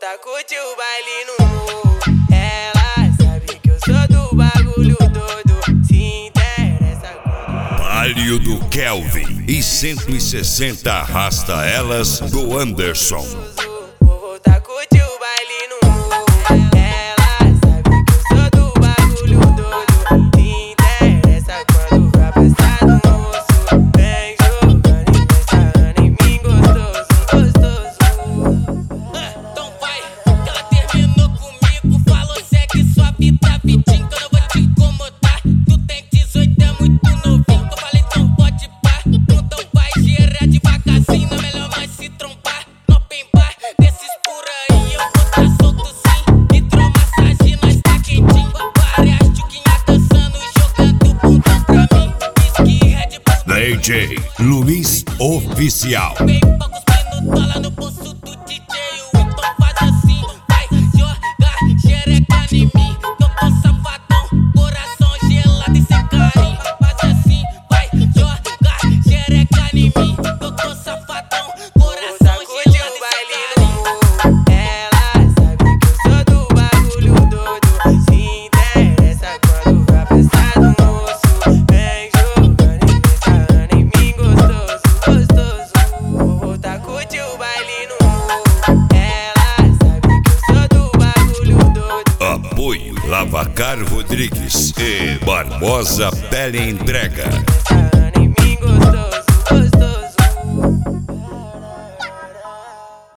voltar a curtir o baile no morro. Ela sabe que eu sou do bagulho todo. Se interessa quando... Baile do Kelvin e 160 arrasta elas do Anderson. Vou voltar a curtir o baile no morro. Ela sabe que eu sou do bagulho todo. Se interessa quando vai passar do moço. Vem jogando e vem sarrando em mim gostoso, gostoso. Então vai, que ela terminou comigo. Falou segue sua vida, Vitinho, que eu não vou te incomodar. Tu tem 18, é muito novinho. Que eu falei, então pode pá. Então vai gerar devagarzinho. Não é melhor mais se trombar. No open bar, desses por aí eu vou tá solto sim. Hidromassagem, nós tá quentinho. Várias tchuquinhas dançando, jogando bundão pra mim. Whisky, Red Bull. DJ Luiz Oficial. Vem pra cuspir no dólar no bolso do DJ. Então faz assim, vai jogar xereca em mim. Que eu tô safadão, coração gelado e sem carinho. Faz assim, vai jogar xereca em mim. Que eu tô safadão, coração gelado e sem carinho. Ela sabe que eu sou do bagulho todo. Se interessa quando vai passar do moço. Vem jogando e vem sarrando em mim gostoso, gostoso. Vou voltar a curtir o baile no morro. Ela sabe que eu sou do bagulho todo. Apoio Lavacar Rodrigues e Barbosa Pele Entrega. Sarrando